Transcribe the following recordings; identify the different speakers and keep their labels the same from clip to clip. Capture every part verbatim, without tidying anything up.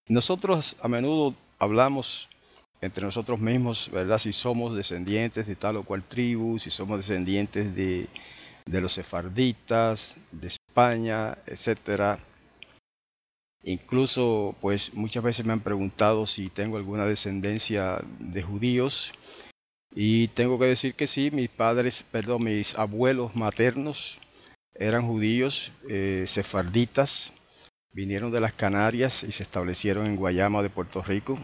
Speaker 1: Nosotros a menudo hablamos entre nosotros mismos, ¿verdad? Si somos descendientes de tal o cual tribu, si somos descendientes de, de los sefarditas, de España, etcétera. Incluso, pues muchas veces me han preguntado si tengo alguna descendencia de judíos y tengo que decir que sí, mis padres, perdón, mis abuelos maternos eran judíos, eh, sefarditas, vinieron de las Canarias y se establecieron en Guayama de Puerto Rico.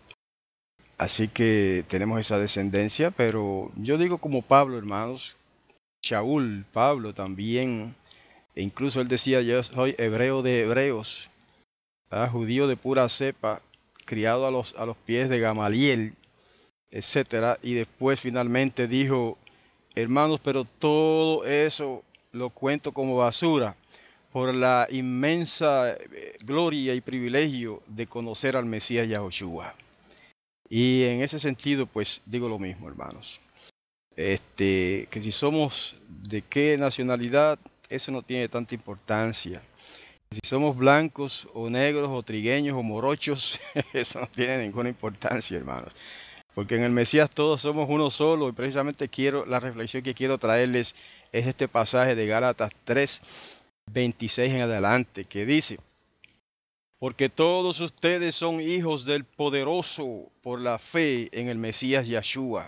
Speaker 1: Así que tenemos esa descendencia, pero yo digo como Pablo, hermanos, Shaul, Pablo también, e incluso él decía, yo soy hebreo de hebreos, ah, judío de pura cepa, criado a los, a los pies de Gamaliel, etcétera, y después finalmente dijo, hermanos, pero todo eso lo cuento como basura por la inmensa eh, gloria y privilegio de conocer al Mesías Yahushua. Y en ese sentido, pues digo lo mismo, hermanos. Este, que si somos de qué nacionalidad, eso no tiene tanta importancia. Si somos blancos o negros o trigueños o morochos, eso no tiene ninguna importancia, hermanos. Porque en el Mesías todos somos uno solo y precisamente quiero, la reflexión que quiero traerles es este pasaje de Gálatas tres, veintiséis en adelante, que dice, porque todos ustedes son hijos del poderoso por la fe en el Mesías Yahshua.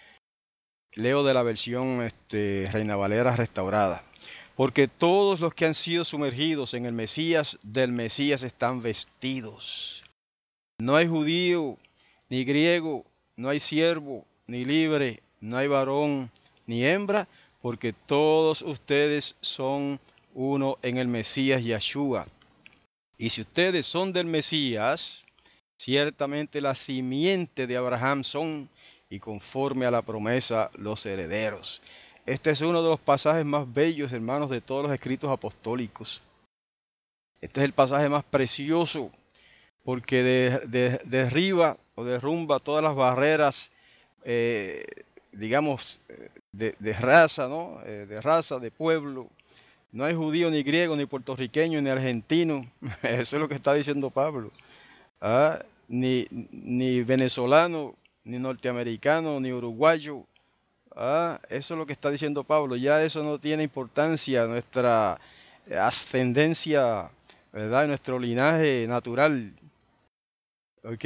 Speaker 1: Leo de la versión este, Reina Valera restaurada. Porque todos los que han sido sumergidos en el Mesías del Mesías están vestidos. No hay judío, ni griego, no hay siervo, ni libre, no hay varón, ni hembra, porque todos ustedes son uno en el Mesías Yahshua. Y si ustedes son del Mesías, ciertamente la simiente de Abraham son, y conforme a la promesa, los herederos. Este es uno de los pasajes más bellos, hermanos, de todos los escritos apostólicos. Este es el pasaje más precioso, porque de, de, derriba o derrumba todas las barreras, eh, digamos, de, de raza, ¿no? Eh, de raza, de pueblo. No hay judío, ni griego, ni puertorriqueño, ni argentino. Eso es lo que está diciendo Pablo. Ah, ni, ni venezolano, ni norteamericano, ni uruguayo. Ah, eso es lo que está diciendo Pablo. Ya eso no tiene importancia. Nuestra ascendencia, ¿verdad? Nuestro linaje natural. ¿Ok?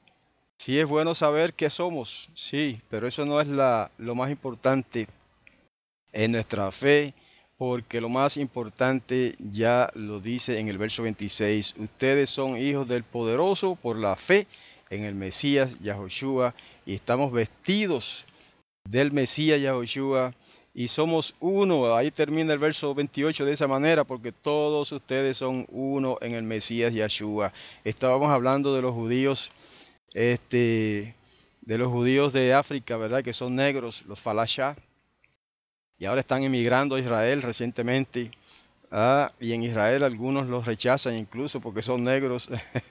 Speaker 1: Sí es bueno saber qué somos, sí, pero eso no es la, lo más importante en nuestra fe, porque lo más importante ya lo dice en el verso veintiséis, ustedes son hijos del poderoso por la fe en el Mesías Yahushua y estamos vestidos del Mesías Yahushua y somos uno. Ahí termina el verso veintiocho de esa manera, porque todos ustedes son uno en el Mesías Yahshua. Estábamos hablando de los judíos, este, de los judíos de África, ¿verdad? Que son negros, los Falasha, y ahora están emigrando a Israel recientemente. Ah, y en Israel algunos los rechazan incluso porque son negros,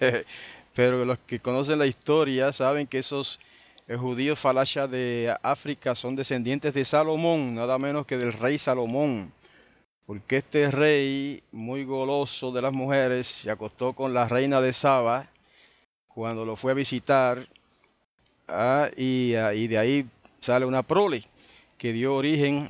Speaker 1: pero los que conocen la historia saben que esos eh, judíos falasha de África son descendientes de Salomón, nada menos que del rey Salomón, porque este rey muy goloso de las mujeres se acostó con la reina de Saba cuando lo fue a visitar, ah, y, ah, y de ahí sale una prole que dio origen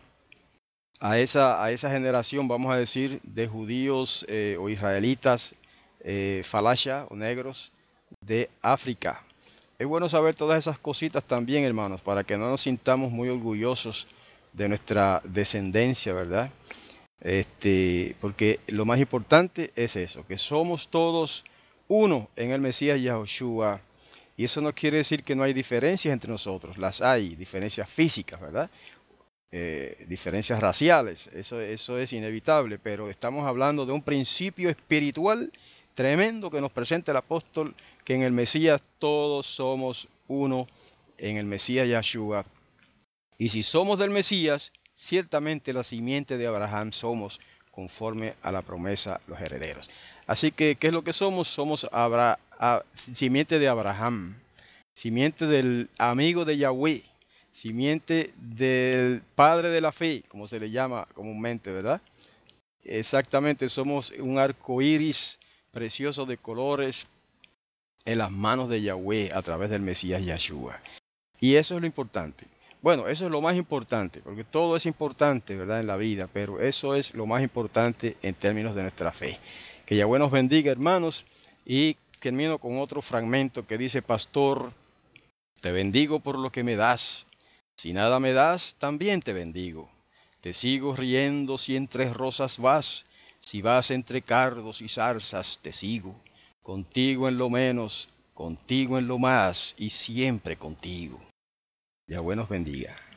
Speaker 1: a esa, a esa generación, vamos a decir, de judíos eh, o israelitas, eh, falasha o negros de África. Es bueno saber todas esas cositas también, hermanos, para que no nos sintamos muy orgullosos de nuestra descendencia, ¿verdad? Este, porque lo más importante es eso, que somos todos uno en el Mesías Yahushua. Y eso no quiere decir que no hay diferencias entre nosotros, las hay, diferencias físicas, ¿verdad? Eh, diferencias raciales, eso, eso es inevitable, pero estamos hablando de un principio espiritual tremendo que nos presenta el apóstol, que en el Mesías todos somos uno, en el Mesías Yahshua. Y si somos del Mesías, ciertamente la simiente de Abraham somos, conforme a la promesa, los herederos. Así que, ¿qué es lo que somos? Somos Abra, a, simiente de Abraham, simiente del amigo de Yahweh, simiente del padre de la fe, como se le llama comúnmente, ¿verdad? Exactamente, somos un arco iris precioso de colores, en las manos de Yahweh a través del Mesías Yahshua. Y eso es lo importante. Bueno, eso es lo más importante, porque todo es importante, ¿verdad?, en la vida, pero eso es lo más importante en términos de nuestra fe. Que Yahweh nos bendiga, hermanos, y termino con otro fragmento que dice: Pastor, te bendigo por lo que me das. Si nada me das, también te bendigo. Te sigo riendo si entre rosas vas. Si vas entre cardos y zarzas, te sigo. Contigo en lo menos, contigo en lo más, y siempre contigo. Yahweh nos bendiga.